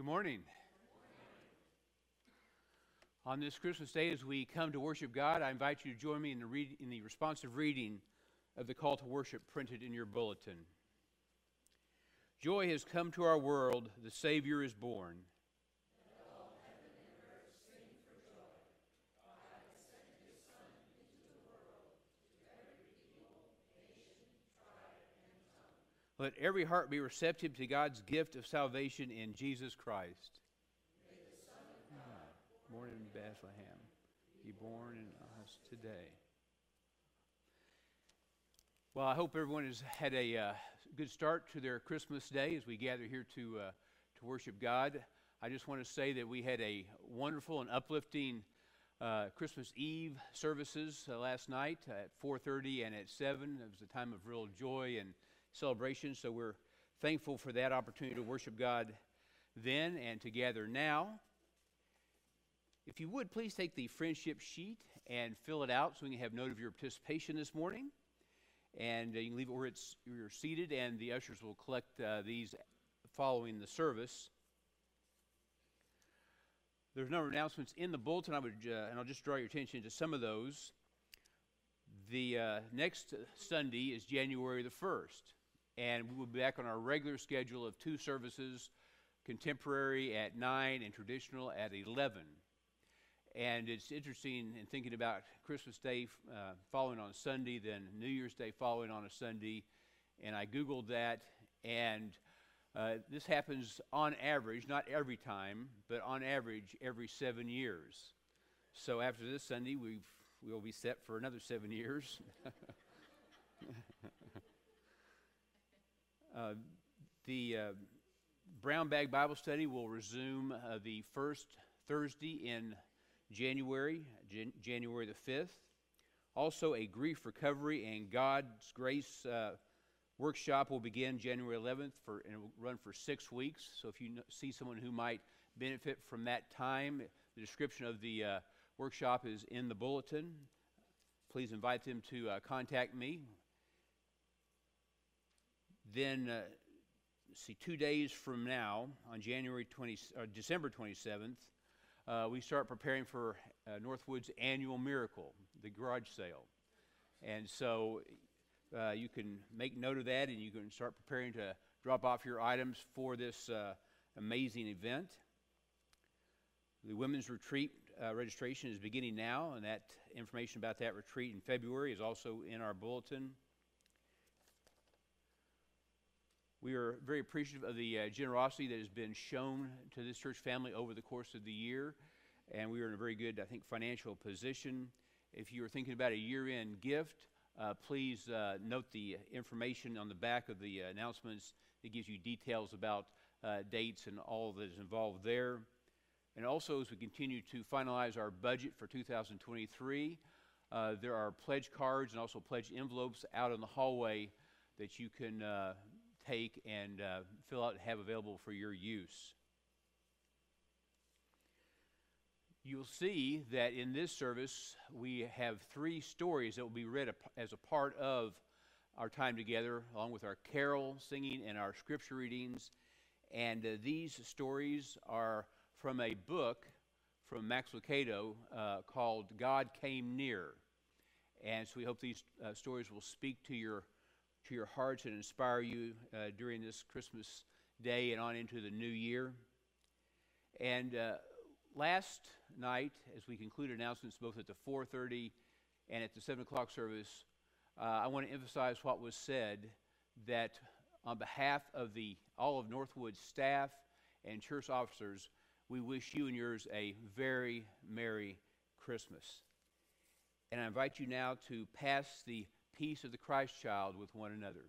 Good morning. On this Christmas day, as we come to worship God, I invite you to join me in the responsive reading of the call to worship printed in your bulletin. Joy has come to our world, the Savior is born. Let all heaven and earth sing for joy. God has sent his Son into the world to every people, nation, tribe, and tongue. Let every heart be receptive to God's gift of salvation in Jesus Christ. May the Son of God, born in Bethlehem, be born in us today. Well, I hope everyone has had a good start to their Christmas day as we gather here to worship God. I just want to say that we had a wonderful and uplifting Christmas Eve services last night at 4:30 and at 7. It was a time of real joy and celebration, so we're thankful for that opportunity to worship God then and to gather now. If you would, please take the friendship sheet and fill it out so we can have note of your participation this morning. And you can leave it where you're seated, and the ushers will collect these following the service. There's a number of announcements in the bulletin. And I'll just draw your attention to some of those. The next Sunday is January the 1st, and we will be back on our regular schedule of 2 services, contemporary at 9 and traditional at 11. And it's interesting in thinking about Christmas Day following on a Sunday, then New Year's Day following on a Sunday. And I Googled that, and this happens on average, not every time, but on average every 7 years. So after this Sunday, we'll be set for another 7 years. The Brown Bag Bible Study will resume the first Thursday in January the 5th. Also, a grief recovery and God's grace workshop will begin January 11th and it will run for 6 weeks. So if you see someone who might benefit from that time, the description of the workshop is in the bulletin. Please invite them to contact me. Then, 2 days from now, on December 27th, we start preparing for Northwood's annual miracle, the garage sale. And so you can make note of that, and you can start preparing to drop off your items for this amazing event. The women's retreat registration is beginning now, and that information about that retreat in February is also in our bulletin. We are very appreciative of the generosity that has been shown to this church family over the course of the year, and we are in a very good, I think, financial position. If you are thinking about a year-end gift, please note the information on the back of the announcements. It gives you details about dates and all that is involved there. And also, as we continue to finalize our budget for 2023, there are pledge cards and also pledge envelopes out in the hallway that you can take and fill out and have available for your use. You'll see that in this service we have 3 stories that will be read as a part of our time together, along with our carol singing and our scripture readings. And these stories are from a book from Max Lucado called God Came Near. And so we hope these stories will speak to your hearts and inspire you during this Christmas day and on into the new year. And last night, as we concluded announcements both at the 4:30 and at the 7 o'clock service, I want to emphasize what was said, that on behalf of all of Northwood's staff and church officers, we wish you and yours a very Merry Christmas. And I invite you now to pass the peace of the Christ child with one another.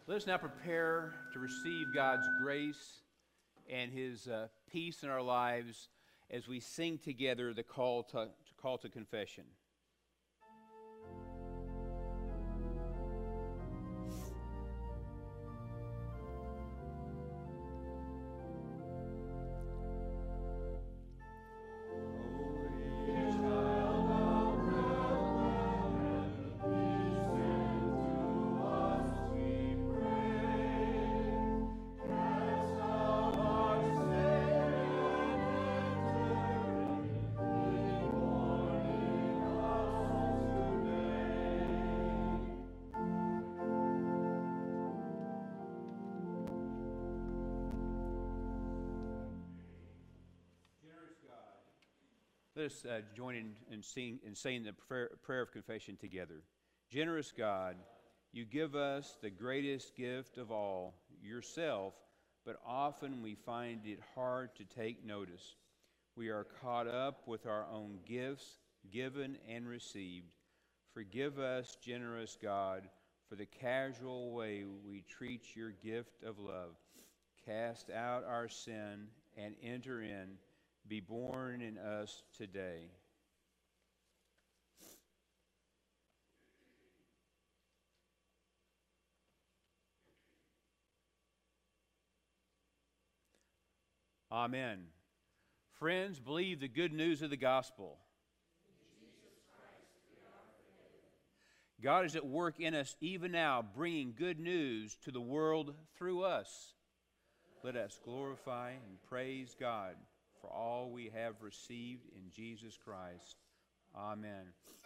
Let us now prepare to receive God's grace and His peace in our lives as we sing together the call to confession. Let us join in saying the prayer of confession together. Generous God, you give us the greatest gift of all, yourself, but often we find it hard to take notice. We are caught up with our own gifts, given and received. Forgive us, generous God, for the casual way we treat your gift of love. Cast out our sin and enter in. Be born in us today. Amen. Friends, believe the good news of the gospel. God is at work in us even now, bringing good news to the world through us. Let us glorify and praise God for all we have received in Jesus Christ. Amen.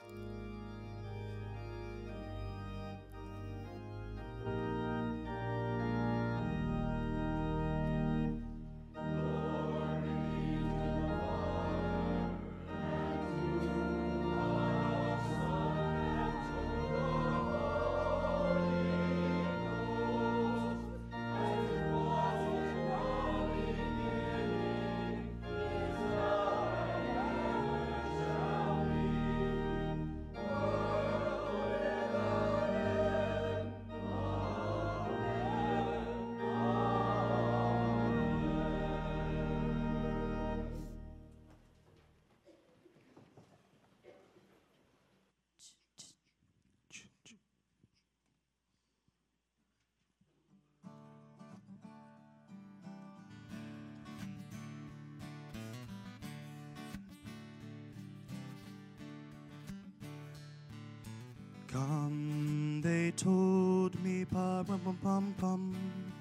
Come, they told me, pa-rum-pum-pum-pum,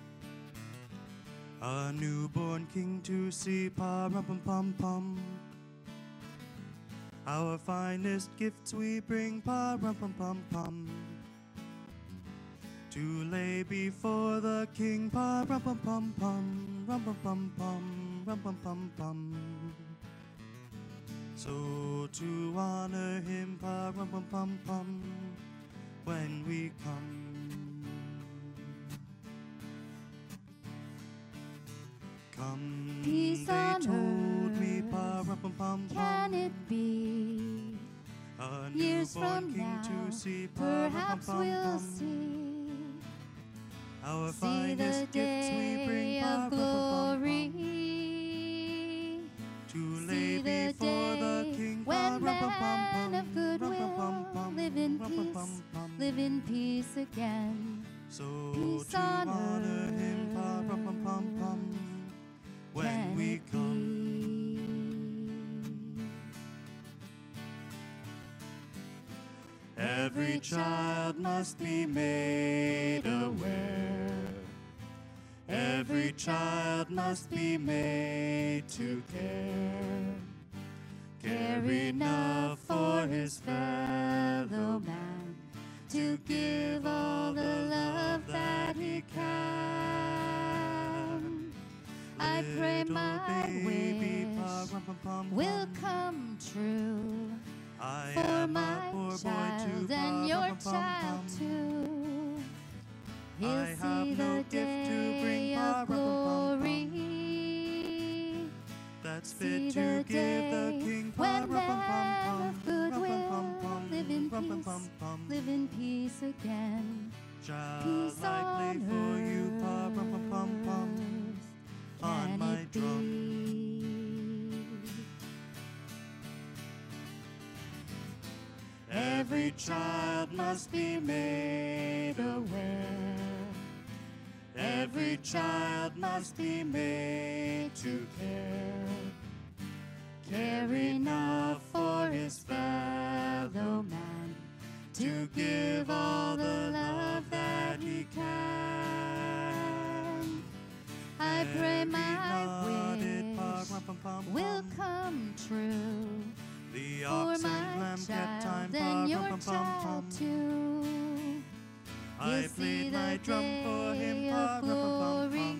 a newborn king to see, pa-rum-pum-pum-pum. Our finest gifts we bring, pa-rum-pum-pum-pum, to lay before the king, pa-rum-pum-pum-pum, rum-pum-pum-pum, rum-pum-pum-pum. So to honor him, pa-rum-pum-pum-pum, when we come. Come, Peace they on told me, earth, pa-rum-pum-pum-pum, can it be? a Years newborn from king now, to see, perhaps we'll pa-rum-pum-pum-pum. see. Our See finest the gifts we bring, day of pa-rum-pum-pum-pum, glory. to lay See the before the day king, when men pa-rum-pum-pum-pum, of goodwill rum-pum-pum-pum, live in peace, rum-pum-pum-pum. live in peace again. So Peace to on honor him, pa-rum-pum-pum-pum, when Can we it come. be? Every child must be made aware. Every child must be made to care. Care enough for his fellow man, to give all the love that he can. I pray Little my baby, wish pa-rum-pum-pum-pum, will come true I for am a my poor boy child too, and your pa-rum-pum-pum-pum. child too. He'll I have see no the gift to bring, day of pa-rum-pum-pum-pum, glory. that's See fit the to give the day king, when men pa-rum-pum-pum-pum, of goodwill rum-pum-pum-pum, live in peace, rum-pum-pum-pum. live in peace again. Shall peace I play on for you, earth. pa-rum-pum-pum-pum, on Can my it drum? be? Every child must be made aware. Every child must be made to care enough for his fellow man, to give all the love that he can. I pray Every my nodded wish pa-rum-pum-pum-pum, will come true the for ox and my lamb kept time, child and your pa-rum-pum-pum-pum. child too. I You'll see played the my drum for him, day of pa-rum-pum-pum-pum. glory.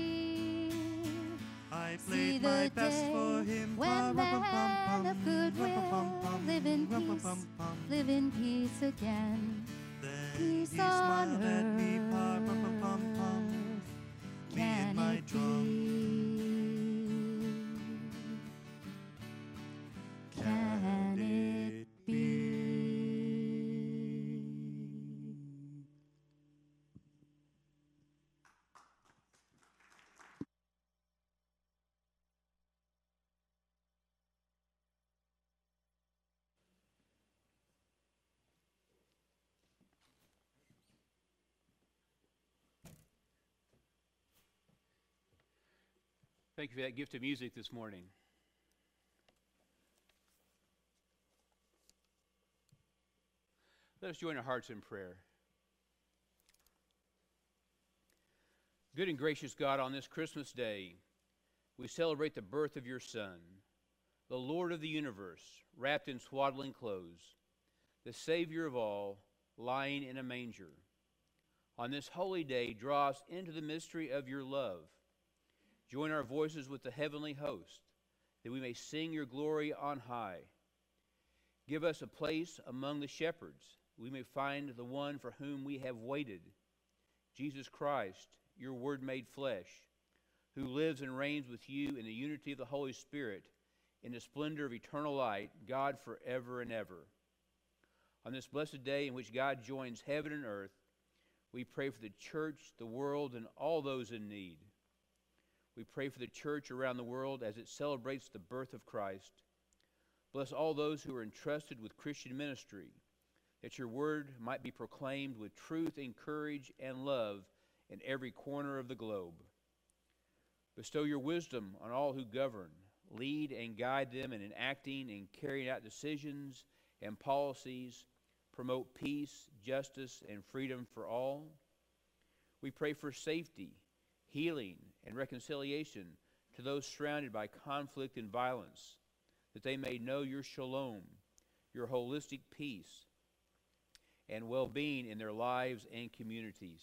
I See played the my best for day him, when men pa-rum-pum-pum-pum, of goodwill rum-pum-pum-pum, live in peace, rum-pum-pum-pum. live in peace again. Then Peace he on smiled at me, pa-rum-pum-pum-pum. earth. Me and Can my it drum. be? Can it be? Thank you for that gift of music this morning. Let us join our hearts in prayer. Good and gracious God, on this Christmas day, we celebrate the birth of your Son, the Lord of the universe, wrapped in swaddling clothes, the Savior of all, lying in a manger. On this holy day, draw us into the mystery of your love. Join our voices with the heavenly host, that we may sing your glory on high. Give us a place among the shepherds, we may find the one for whom we have waited, Jesus Christ, your Word made flesh, who lives and reigns with you in the unity of the Holy Spirit, in the splendor of eternal light, God forever and ever. On this blessed day in which God joins heaven and earth, we pray for the church, the world, and all those in need. We pray for the church around the world as it celebrates the birth of Christ. Bless all those who are entrusted with Christian ministry, that your word might be proclaimed with truth and courage and love in every corner of the globe. Bestow your wisdom on all who govern. Lead and guide them in enacting and carrying out decisions and policies. Promote peace, justice, and freedom for all. We pray for safety, healing, and reconciliation to those surrounded by conflict and violence, that they may know your shalom, your holistic peace, and well-being in their lives and communities.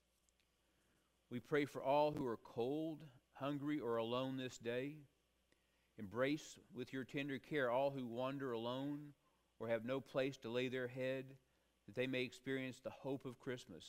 We pray for all who are cold, hungry, or alone this day. Embrace with your tender care all who wander alone or have no place to lay their head, that they may experience the hope of Christmas.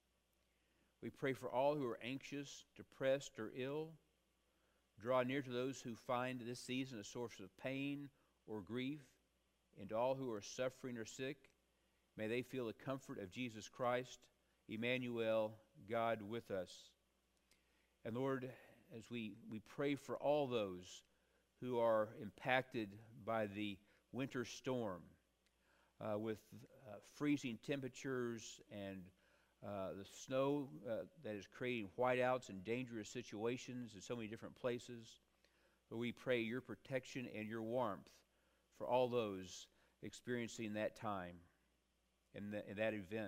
We pray for all who are anxious, depressed, or ill. Draw near to those who find this season a source of pain or grief, and to all who are suffering or sick. May they feel the comfort of Jesus Christ, Emmanuel, God with us. And Lord, as we pray for all those who are impacted by the winter storm, with freezing temperatures and the snow that is creating whiteouts and dangerous situations in so many different places. But we pray your protection and your warmth for all those experiencing that time and that event.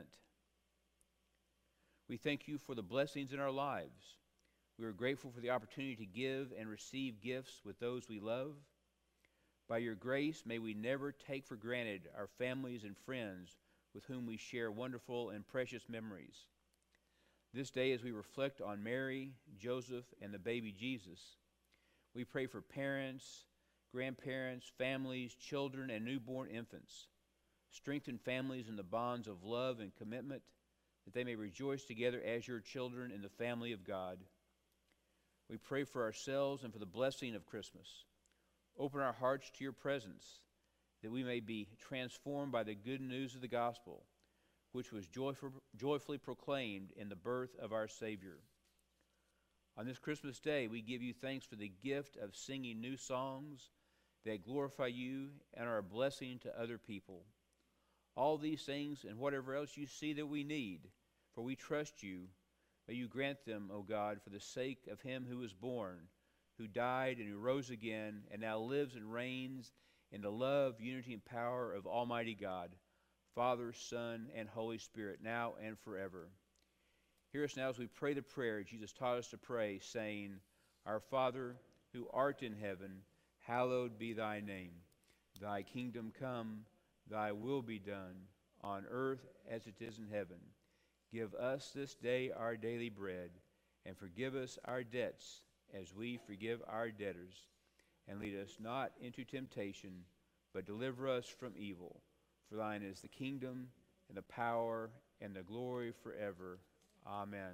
We thank you for the blessings in our lives. We are grateful for the opportunity to give and receive gifts with those we love. By your grace, may we never take for granted our families and friends with whom we share wonderful and precious memories. This day, as we reflect on Mary, Joseph, and the baby Jesus, we pray for parents, grandparents, families, children, and newborn infants. Strengthen families in the bonds of love and commitment, that they may rejoice together as your children in the family of God. We pray for ourselves and for the blessing of Christmas. Open our hearts to your presence, that we may be transformed by the good news of the gospel, which was joyfully proclaimed in the birth of our Savior. On this Christmas day, we give you thanks for the gift of singing new songs that glorify you and are a blessing to other people. All these things and whatever else you see that we need, for we trust you, may you grant them, O God, for the sake of him who was born, who died and who rose again, and now lives and reigns in the love, unity, and power of Almighty God, Father, Son, and Holy Spirit, now and forever. Hear us now as we pray the prayer Jesus taught us to pray, saying, Our Father, who art in heaven, hallowed be thy name. Thy kingdom come, thy will be done, on earth as it is in heaven. Give us this day our daily bread, and forgive us our debts as we forgive our debtors. And lead us not into temptation, but deliver us from evil. For thine is the kingdom, and the power, and the glory forever. Amen.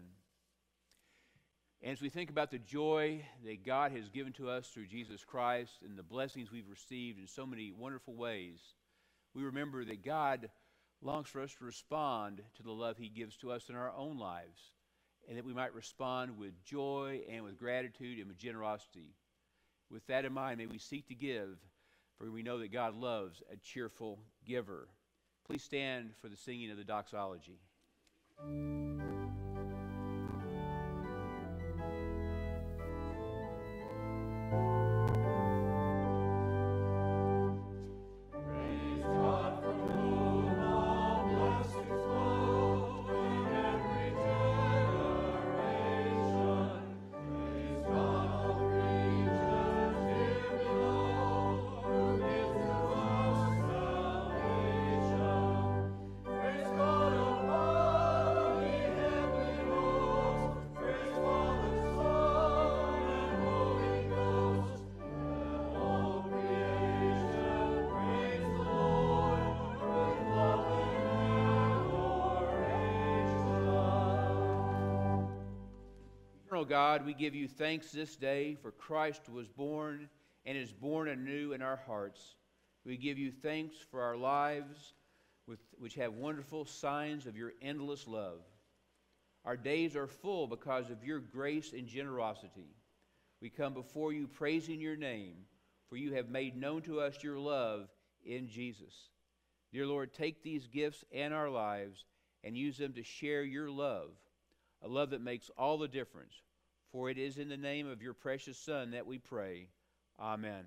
As we think about the joy that God has given to us through Jesus Christ and the blessings we've received in so many wonderful ways, we remember that God longs for us to respond to the love he gives to us in our own lives, and that we might respond with joy and with gratitude and with generosity. With that in mind, may we seek to give, for we know that God loves a cheerful giver. Please stand for the singing of the doxology. God, we give you thanks this day, for Christ was born and is born anew in our hearts. We give you thanks for our lives, which have wonderful signs of your endless love. Our days are full because of your grace and generosity. We come before you praising your name, for you have made known to us your love in Jesus. Dear Lord, take these gifts and our lives and use them to share your love, a love that makes all the difference. For it is in the name of your precious Son that we pray. Amen.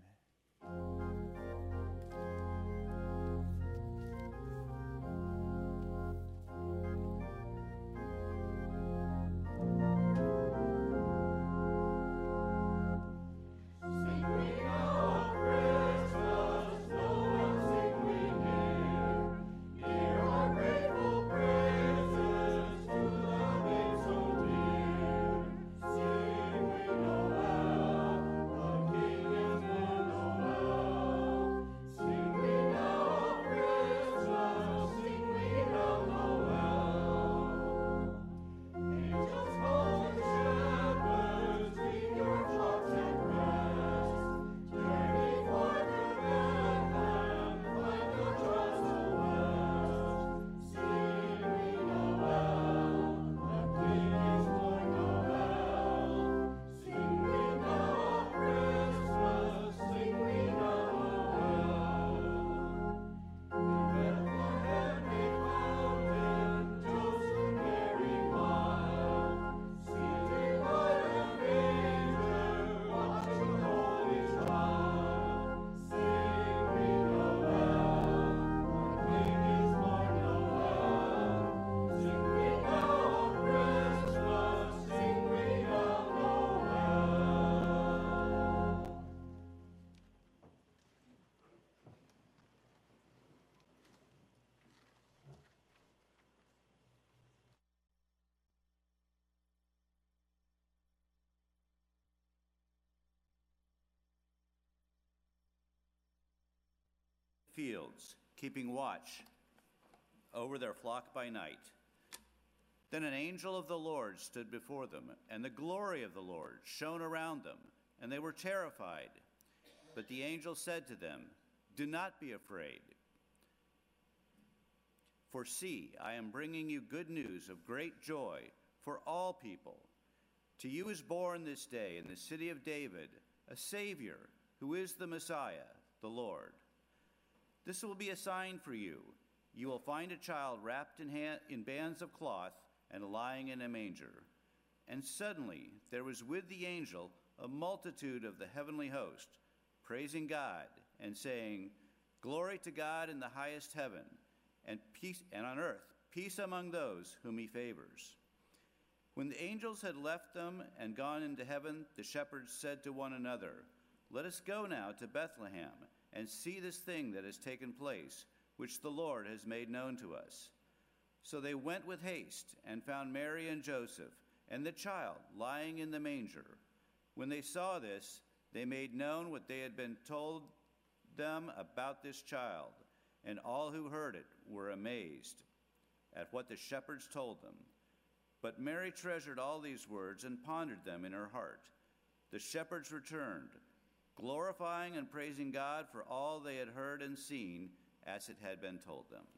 Fields, keeping watch over their flock by night. Then an angel of the Lord stood before them, and the glory of the Lord shone around them, and they were terrified. But the angel said to them, "Do not be afraid. For see, I am bringing you good news of great joy for all people. To you is born this day in the city of David a Savior, who is the Messiah, the Lord. This will be a sign for you. You will find a child wrapped in bands of cloth and lying in a manger. And suddenly there was with the angel a multitude of the heavenly host, praising God and saying, Glory to God in the highest heaven, and peace, and on earth peace among those whom he favors. When the angels had left them and gone into heaven, the shepherds said to one another, Let us go now to Bethlehem and see this thing that has taken place, which the Lord has made known to us. So they went with haste and found Mary and Joseph and the child lying in the manger. When they saw this, they made known what they had been told them about this child, and all who heard it were amazed at what the shepherds told them. But Mary treasured all these words and pondered them in her heart. The shepherds returned, glorifying and praising God for all they had heard and seen as it had been told them.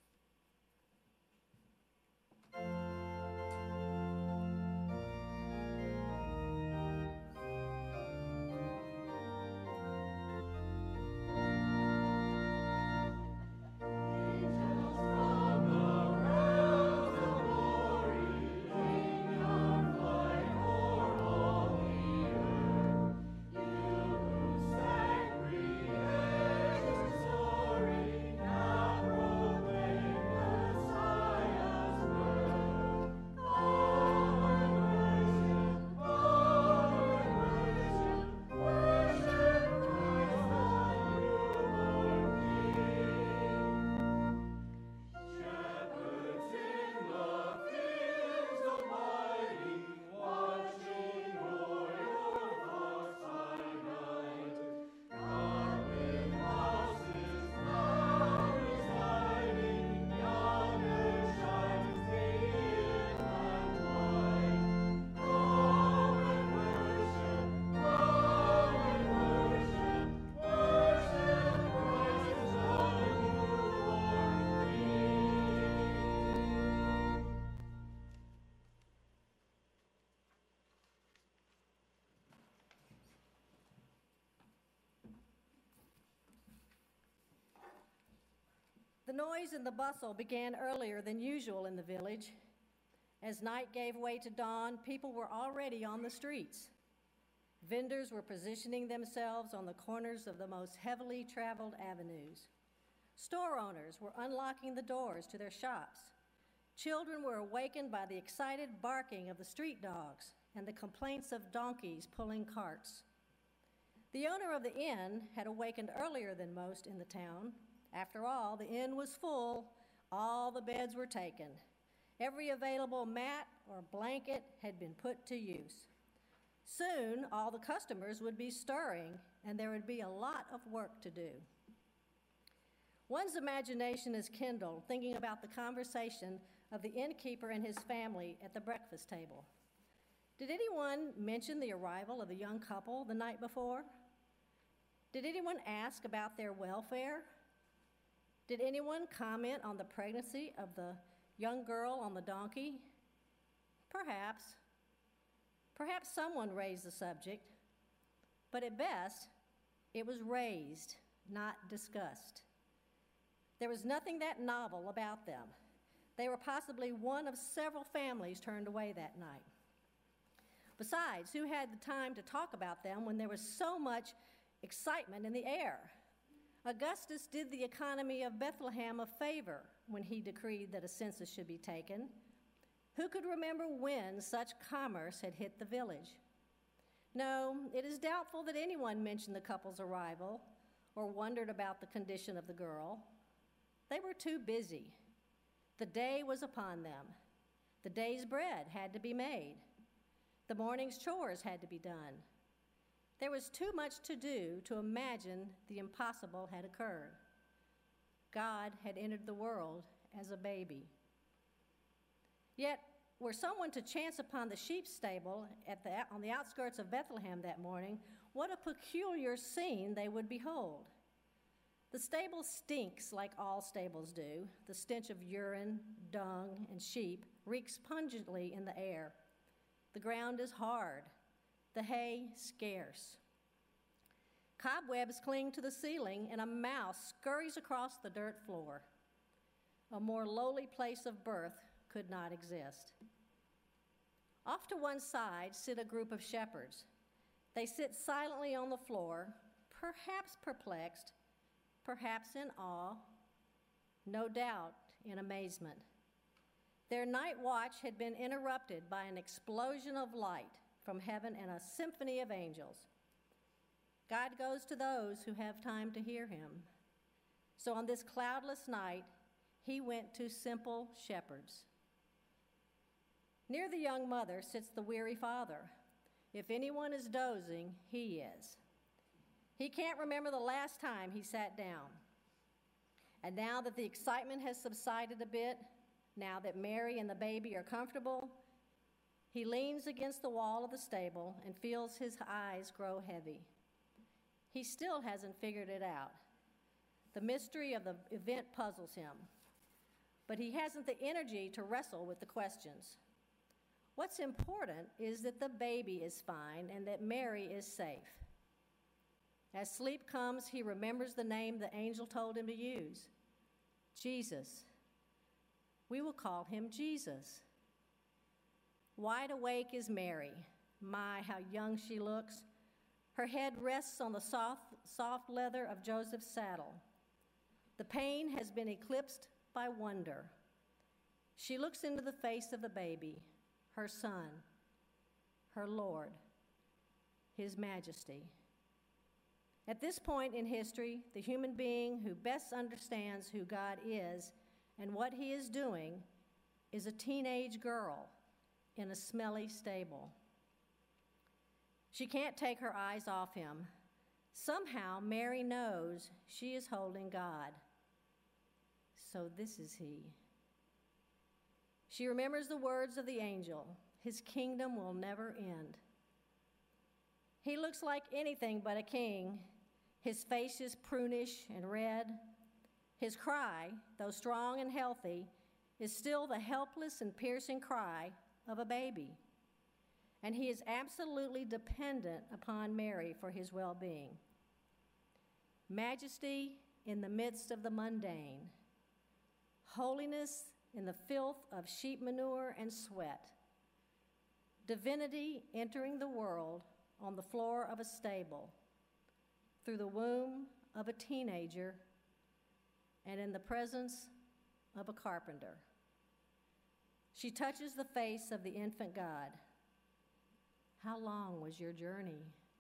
The noise and the bustle began earlier than usual in the village. As night gave way to dawn, people were already on the streets. Vendors were positioning themselves on the corners of the most heavily traveled avenues. Store owners were unlocking the doors to their shops. Children were awakened by the excited barking of the street dogs and the complaints of donkeys pulling carts. The owner of the inn had awakened earlier than most in the town. After all, the inn was full, all the beds were taken. Every available mat or blanket had been put to use. Soon, all the customers would be stirring, and there would be a lot of work to do. One's imagination is kindled thinking about the conversation of the innkeeper and his family at the breakfast table. Did anyone mention the arrival of the young couple the night before? Did anyone ask about their welfare? Did anyone comment on the pregnancy of the young girl on the donkey? Perhaps. Perhaps someone raised the subject, but at best, it was raised, not discussed. There was nothing that novel about them. They were possibly one of several families turned away that night. Besides, who had the time to talk about them when there was so much excitement in the air? Augustus did the economy of Bethlehem a favor when he decreed that a census should be taken. Who could remember when such commerce had hit the village? No, it is doubtful that anyone mentioned the couple's arrival or wondered about the condition of the girl. They were too busy. The day was upon them. The day's bread had to be made. The morning's chores had to be done. There was too much to do to imagine the impossible had occurred. God had entered the world as a baby. Yet, were someone to chance upon the sheep stable on the outskirts of Bethlehem that morning, what a peculiar scene they would behold. The stable stinks like all stables do. The stench of urine, dung, and sheep reeks pungently in the air. The ground is hard, the hay scarce. Cobwebs cling to the ceiling, and a mouse scurries across the dirt floor. A more lowly place of birth could not exist. Off to one side sit a group of shepherds. They sit silently on the floor, perhaps perplexed, perhaps in awe, no doubt in amazement. Their night watch had been interrupted by an explosion of light from heaven and a symphony of angels. God goes to those who have time to hear him. So on this cloudless night, he went to simple shepherds. Near the young mother sits the weary father. If anyone is dozing, he is. He can't remember the last time he sat down. And now that the excitement has subsided a bit, now that Mary and the baby are comfortable, he leans against the wall of the stable and feels his eyes grow heavy. He still hasn't figured it out. The mystery of the event puzzles him, but he hasn't the energy to wrestle with the questions. What's important is that the baby is fine and that Mary is safe. As sleep comes, he remembers the name the angel told him to use, Jesus. We will call him Jesus. Wide awake is Mary. My, how young she looks. Her head rests on the soft leather of Joseph's saddle. The pain has been eclipsed by wonder. She looks into the face of the baby, her son, her Lord, his majesty. At this point in history, the human being who best understands who God is and what he is doing is a teenage girl in a smelly stable. She can't take her eyes off him. Somehow, Mary knows she is holding God. So this is he. She remembers the words of the angel, his kingdom will never end. He looks like anything but a king. His face is prunish and red. His cry, though strong and healthy, is still the helpless and piercing cry of a baby. And he is absolutely dependent upon Mary for his well-being. Majesty in the midst of the mundane. Holiness in the filth of sheep manure and sweat. Divinity entering the world on the floor of a stable, through the womb of a teenager, and in the presence of a carpenter. She touches the face of the infant God. How long was your journey?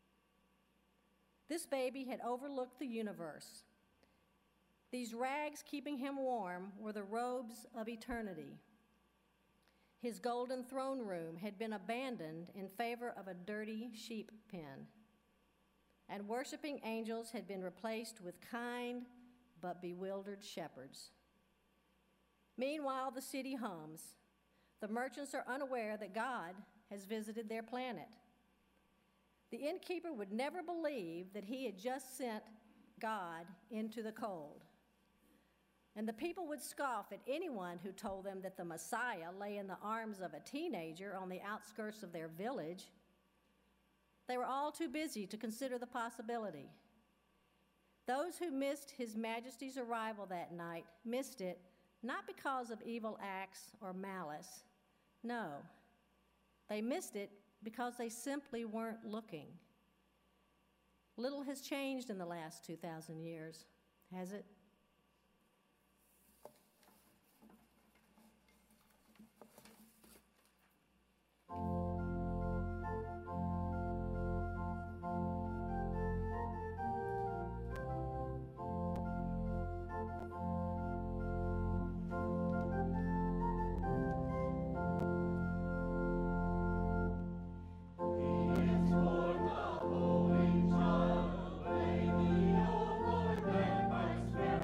This baby had overlooked the universe. These rags keeping him warm were the robes of eternity. His golden throne room had been abandoned in favor of a dirty sheep pen, and worshiping angels had been replaced with kind but bewildered shepherds. Meanwhile, the city hums. The merchants are unaware that God has visited their planet. The innkeeper would never believe that he had just sent God into the cold. And the people would scoff at anyone who told them that the Messiah lay in the arms of a teenager on the outskirts of their village. They were all too busy to consider the possibility. Those who missed His Majesty's arrival that night missed it not because of evil acts or malice. No, they missed it because they simply weren't looking. Little has changed in the last 2,000 years, has it? Spirit.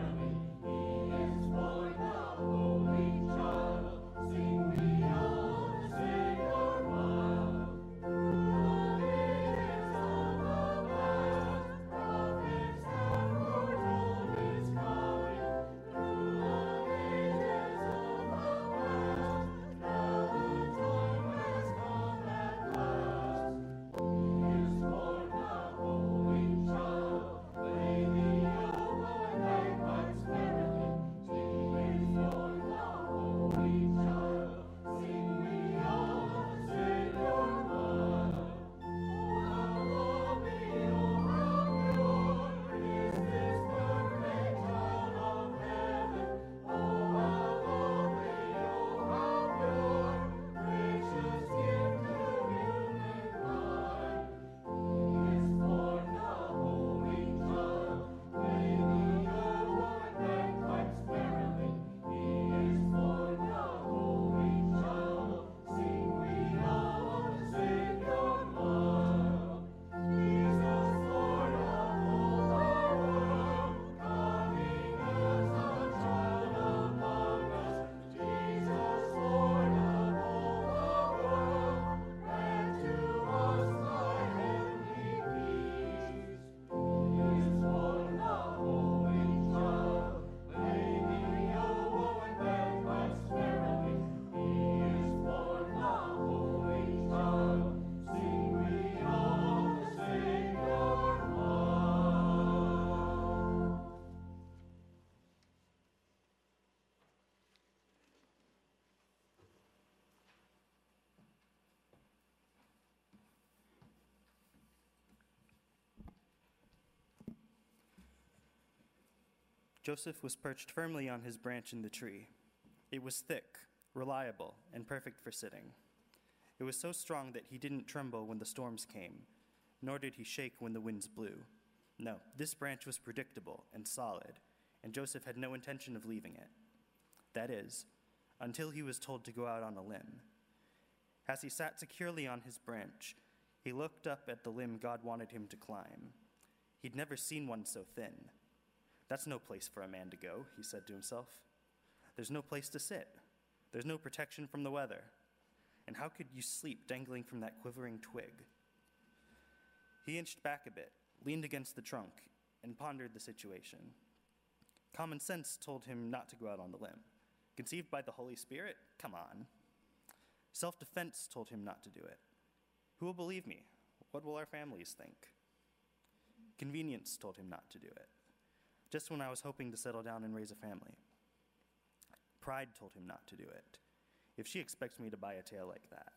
Joseph was perched firmly on his branch in the tree. It was thick, reliable, and perfect for sitting. It was so strong that he didn't tremble when the storms came, nor did he shake when the winds blew. No, this branch was predictable and solid, and Joseph had no intention of leaving it. That is, until he was told to go out on a limb. As he sat securely on his branch, he looked up at the limb God wanted him to climb. He'd never seen one so thin. That's no place for a man to go, he said to himself. There's no place to sit. There's no protection from the weather. And how could you sleep dangling from that quivering twig? He inched back a bit, leaned against the trunk, and pondered the situation. Common sense told him not to go out on the limb. Conceived by the Holy Spirit? Come on. Self-defense told him not to do it. Who will believe me? What will our families think? Convenience told him not to do it, just when I was hoping to settle down and raise a family. Pride told him not to do it. If she expects me to buy a tail like that.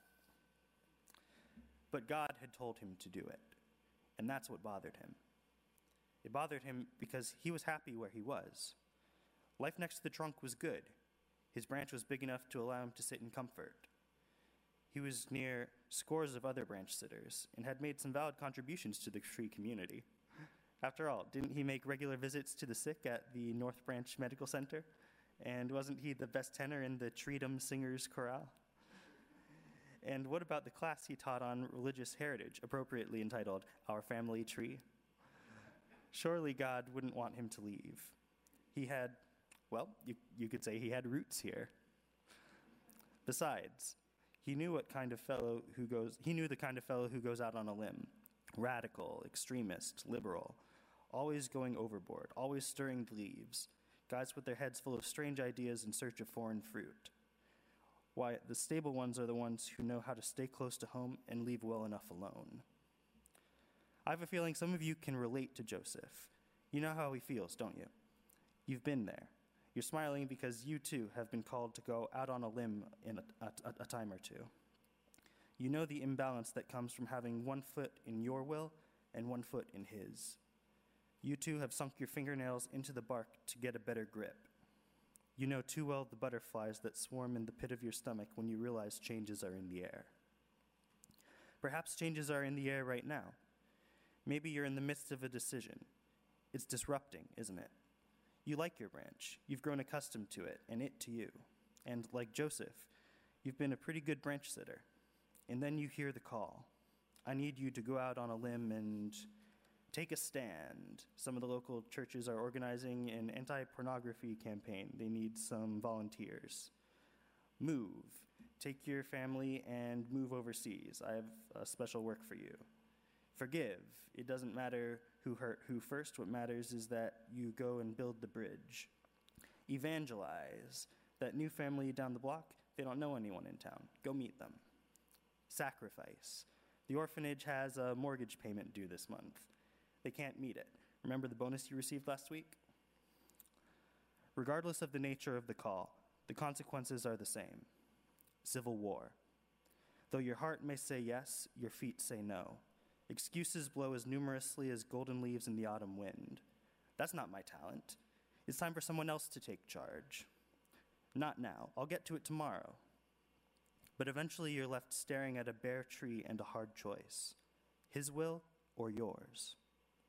But God had told him to do it, and that's what bothered him. It bothered him because he was happy where he was. Life next to the trunk was good. His branch was big enough to allow him to sit in comfort. He was near scores of other branch sitters and had made some valid contributions to the tree community. After all, didn't he make regular visits to the sick at the North Branch Medical Center? And wasn't he the best tenor in the Treedom Singers Chorale? And what about the class he taught on religious heritage, appropriately entitled Our Family Tree? Surely God wouldn't want him to leave. He had, well, you could say he had roots here. Besides, he knew the kind of fellow who goes out on a limb. Radical, extremist, liberal, always going overboard, always stirring the leaves. Guys with their heads full of strange ideas in search of foreign fruit. Why, the stable ones are the ones who know how to stay close to home and leave well enough alone. I have a feeling some of you can relate to Joseph. You know how he feels, don't you? You've been there. You're smiling because you too have been called to go out on a limb in a time or two. You know the imbalance that comes from having one foot in your will and one foot in his. You too have sunk your fingernails into the bark to get a better grip. You know too well the butterflies that swarm in the pit of your stomach when you realize changes are in the air. Perhaps changes are in the air right now. Maybe you're in the midst of a decision. It's disrupting, isn't it? You like your branch. You've grown accustomed to it, and it to you. And like Joseph, you've been a pretty good branch sitter. And then you hear the call. I need you to go out on a limb and take a stand. Some of the local churches are organizing an anti-pornography campaign. They need some volunteers. Move. Take your family and move overseas. I have a special work for you. Forgive. It doesn't matter who hurt who first. What matters is that you go and build the bridge. Evangelize. That new family down the block, they don't know anyone in town. Go meet them. Sacrifice. The orphanage has a mortgage payment due this month. They can't meet it. Remember the bonus you received last week? Regardless of the nature of the call, the consequences are the same. Civil war. Though your heart may say yes, your feet say no. Excuses blow as numerously as golden leaves in the autumn wind. That's not my talent. It's time for someone else to take charge. Not now. I'll get to it tomorrow. But eventually you're left staring at a bare tree and a hard choice. His will or yours?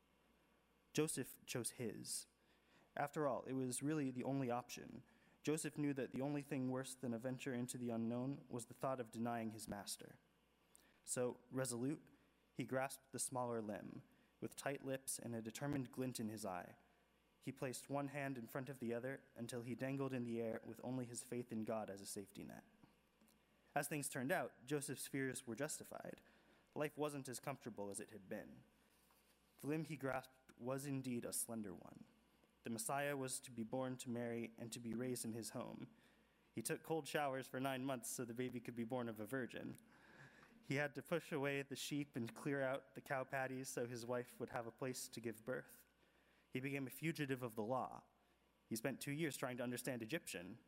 Joseph chose his. After all, it was really the only option. Joseph knew that the only thing worse than a venture into the unknown was the thought of denying his master. So, resolute, he grasped the smaller limb. With tight lips and a determined glint in his eye, he placed one hand in front of the other until he dangled in the air with only his faith in God as a safety net. As things turned out, Joseph's fears were justified. Life wasn't as comfortable as it had been. The limb he grasped was indeed a slender one. The Messiah was to be born to Mary and to be raised in his home. He took cold showers for 9 months so the baby could be born of a virgin. He had to push away the sheep and clear out the cow patties so his wife would have a place to give birth. He became a fugitive of the law. He spent 2 years trying to understand Egyptian.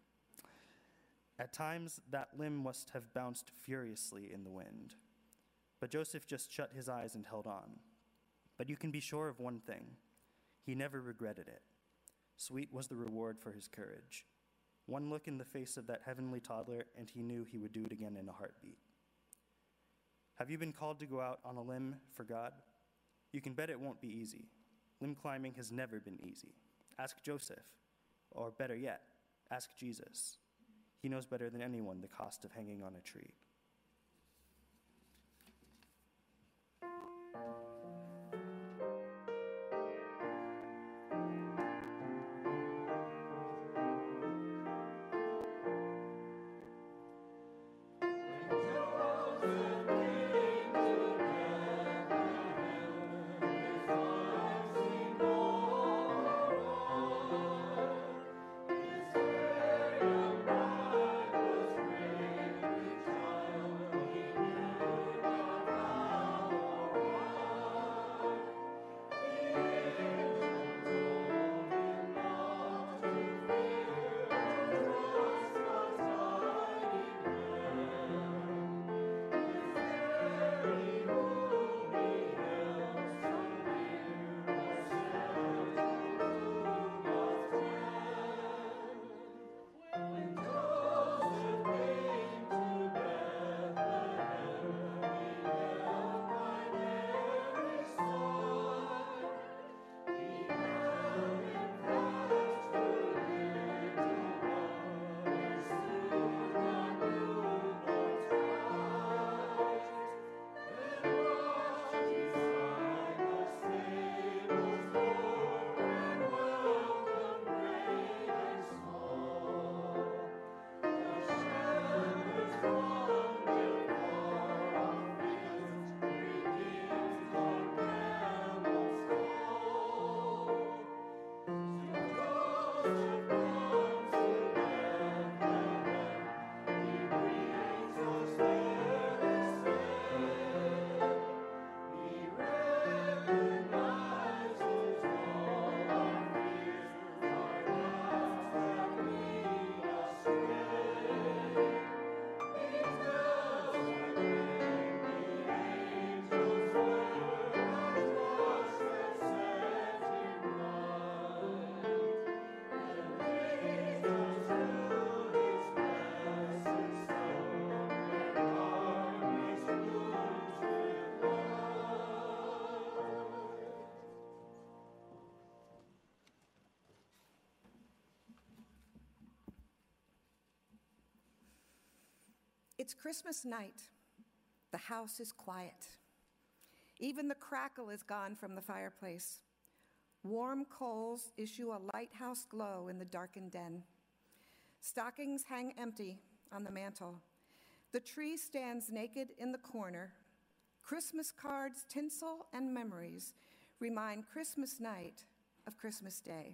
At times, that limb must have bounced furiously in the wind. But Joseph just shut his eyes and held on. But you can be sure of one thing. He never regretted it. Sweet was the reward for his courage. One look in the face of that heavenly toddler, and he knew he would do it again in a heartbeat. Have you been called to go out on a limb for God? You can bet it won't be easy. Limb climbing has never been easy. Ask Joseph, or better yet, ask Jesus. He knows better than anyone the cost of hanging on a tree. It's Christmas night. The house is quiet. Even the crackle is gone from the fireplace. Warm coals issue a lighthouse glow in the darkened den. Stockings hang empty on the mantel. The tree stands naked in the corner. Christmas cards, tinsel, and memories remind Christmas night of Christmas Day.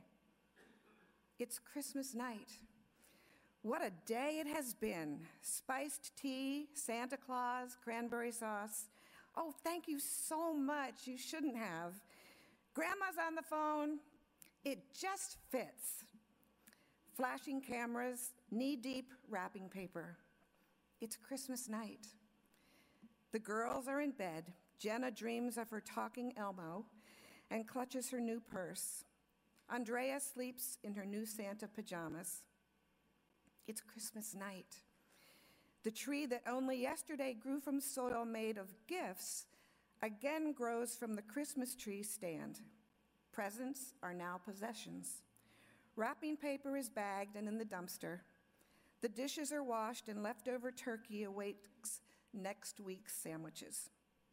It's Christmas night. What a day it has been. Spiced tea, Santa Claus, cranberry sauce. Oh, thank you so much. You shouldn't have. Grandma's on the phone. It just fits. Flashing cameras, knee-deep wrapping paper. It's Christmas night. The girls are in bed. Jenna dreams of her talking Elmo and clutches her new purse. Andrea sleeps in her new Santa pajamas. It's Christmas night. The tree that only yesterday grew from soil made of gifts again grows from the Christmas tree stand. Presents are now possessions. Wrapping paper is bagged and in the dumpster. The dishes are washed and leftover turkey awaits next week's sandwiches.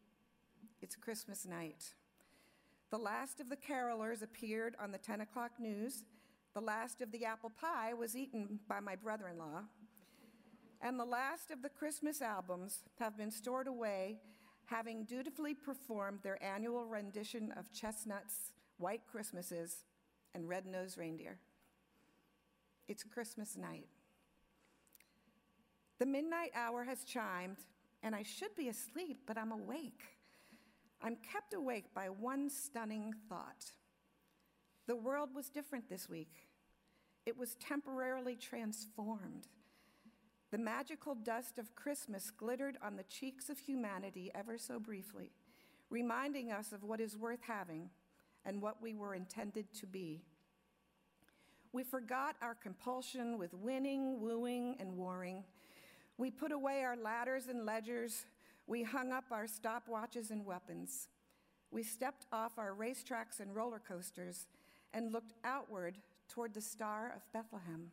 It's Christmas night. The last of the carolers appeared on the 10 o'clock news. The last of the apple pie was eaten by my brother-in-law. And the last of the Christmas albums have been stored away, having dutifully performed their annual rendition of Chestnuts, White Christmases, and Red-Nosed Reindeer. It's Christmas night. The midnight hour has chimed, and I should be asleep, but I'm awake. I'm kept awake by one stunning thought. The world was different this week. It was temporarily transformed. The magical dust of Christmas glittered on the cheeks of humanity ever so briefly, reminding us of what is worth having and what we were intended to be. We forgot our compulsion with winning, wooing, and warring. We put away our ladders and ledgers. We hung up our stopwatches and weapons. We stepped off our racetracks and roller coasters and looked outward toward the Star of Bethlehem.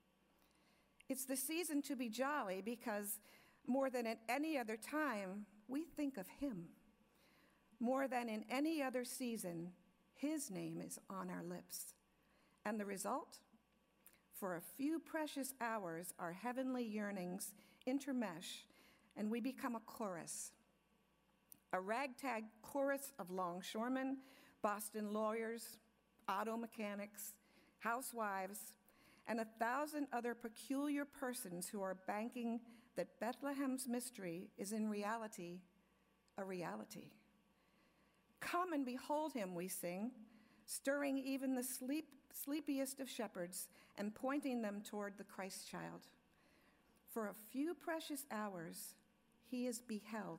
It's the season to be jolly because more than at any other time, we think of him. More than in any other season, his name is on our lips. And the result? For a few precious hours, our heavenly yearnings intermesh, and we become a chorus. A ragtag chorus of longshoremen, Boston lawyers, auto mechanics, housewives, and 1,000 other peculiar persons who are banking that Bethlehem's mystery is in reality a reality. Come and behold him, we sing, stirring even the sleepiest of shepherds and pointing them toward the Christ child. For a few precious hours, he is beheld.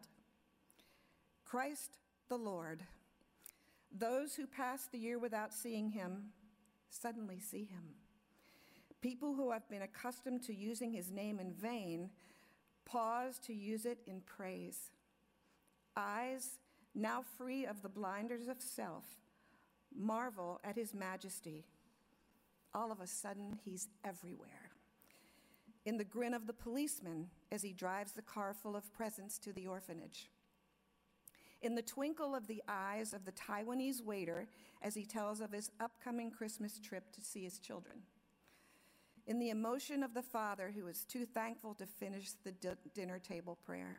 Christ the Lord. Those who passed the year without seeing him suddenly see him. People who have been accustomed to using his name in vain pause to use it in praise. Eyes, now free of the blinders of self, marvel at his majesty. All of a sudden, he's everywhere. In the grin of the policeman as he drives the car full of presents to the orphanage. In the twinkle of the eyes of the Taiwanese waiter as he tells of his upcoming Christmas trip to see his children. In the emotion of the father who is too thankful to finish the dinner table prayer.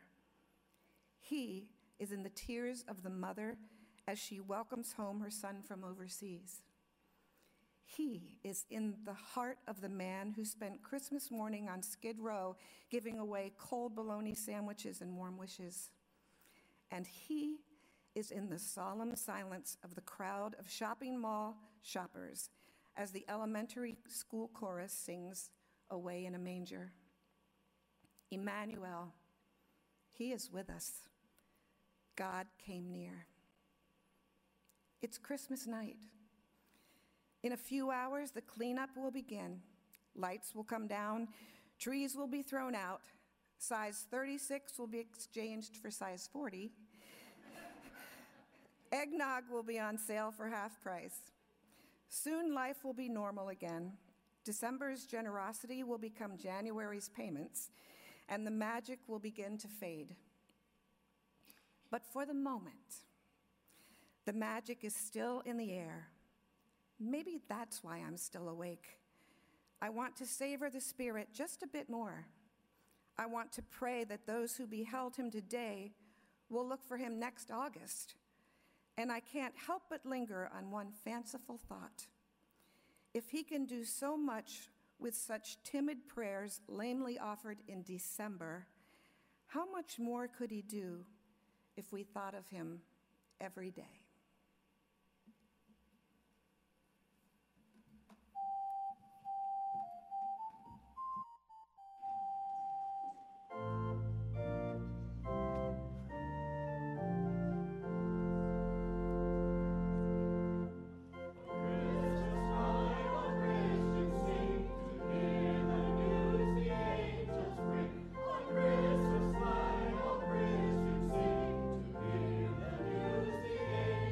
He is in the tears of the mother as she welcomes home her son from overseas. He is in the heart of the man who spent Christmas morning on Skid Row giving away cold bologna sandwiches and warm wishes. And he is in the solemn silence of the crowd of shopping mall shoppers as the elementary school chorus sings Away in a Manger. Emmanuel, he is with us. God came near. It's Christmas night. In a few hours, the cleanup will begin. Lights will come down, trees will be thrown out, size 36 will be exchanged for size 40. Eggnog will be on sale for half price. Soon life will be normal again. December's generosity will become January's payments, and the magic will begin to fade. But for the moment, the magic is still in the air. Maybe that's why I'm still awake. I want to savor the Spirit just a bit more. I want to pray that those who beheld him today will look for him next August. And I can't help but linger on one fanciful thought. If he can do so much with such timid prayers lamely offered in December, how much more could he do if we thought of him every day? Christmas night, all Christians sing to hear the news the angels bring.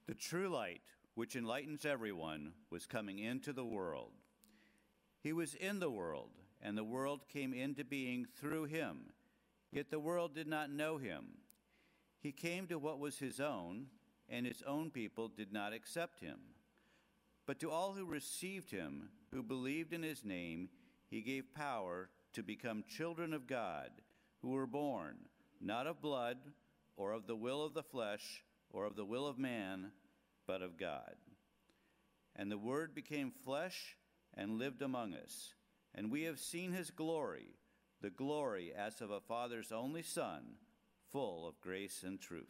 The true light, which enlightens everyone, was coming into the world. He was in the world, and the world came into being through him, yet the world did not know him. He came to what was his own, and his own people did not accept him. But to all who received him, who believed in his name, he gave power to become children of God, who were born, not of blood, or of the will of the flesh, or of the will of man, but of God. And the Word became flesh and lived among us, and we have seen his glory, the glory as of a Father's only Son, full of grace and truth.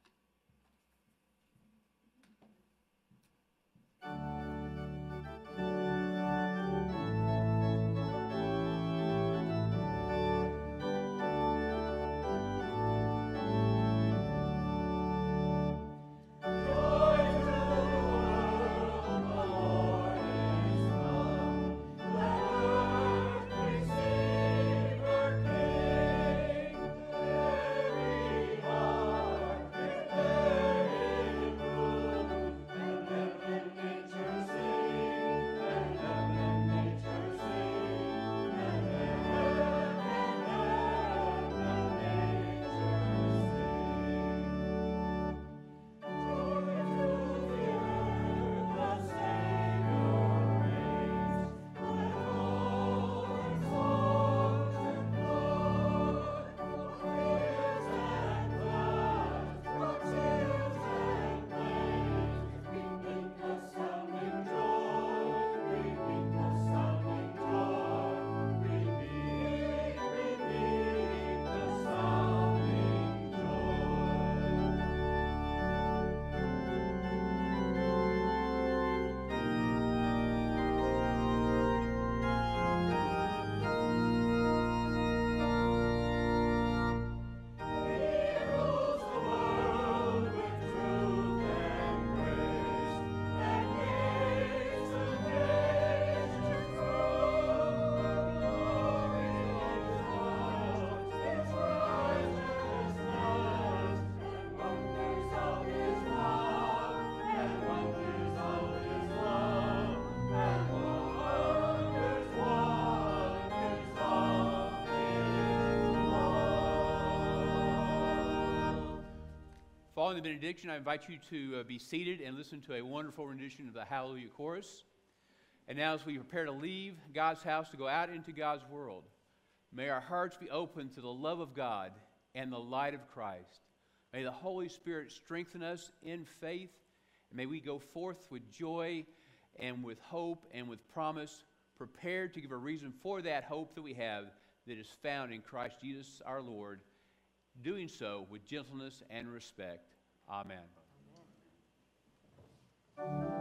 Following the benediction, I invite you to be seated and listen to a wonderful rendition of the Hallelujah Chorus. And now as we prepare to leave God's house to go out into God's world, may our hearts be open to the love of God and the light of Christ. May the Holy Spirit strengthen us in faith, and may we go forth with joy and with hope and with promise, prepared to give a reason for that hope that we have that is found in Christ Jesus our Lord, doing so with gentleness and respect. Amen.